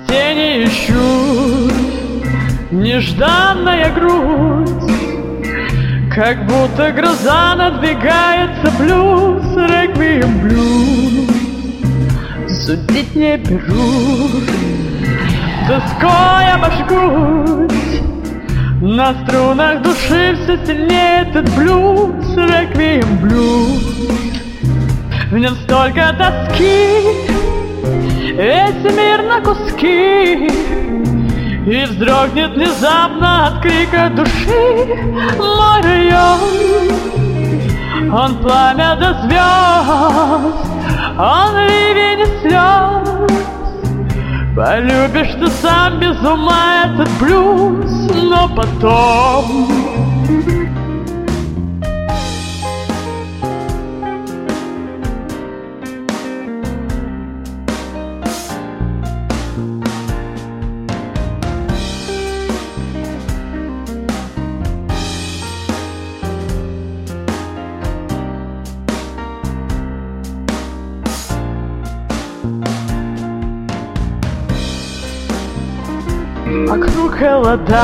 тени ищут нежданная грудь, как будто гроза надвигается, блюз, реквием блюз. Судить не берут, тоской обожгуть, на струнах души все сильнее этот блюз, реквием блюз. В нем столько тоски, весь мир на куски, и вздрогнет внезапно от крика души мой район. Он пламя до звезд, он ливень и слез. Полюбишь ты сам без ума этот блюз, но потом вокруг холода,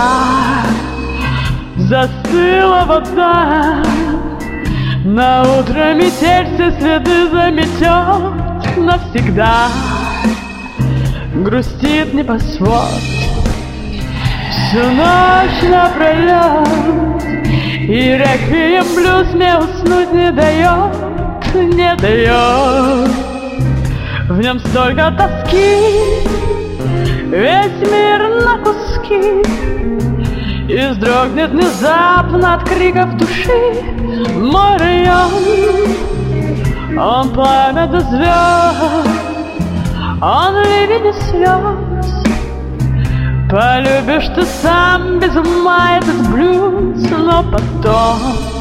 застыла вода. На утро метель все следы заметет навсегда. Грустит небосвод всю ночь напролет, и реквием блюз мне уснуть не дает, не дает. В нем столько тоски, весь мир на куски, и вздрогнет внезапно от криков души мой район. Он пламя до звезд, он ливень и слез. Полюбишь ты сам без ума этот блюз, но потом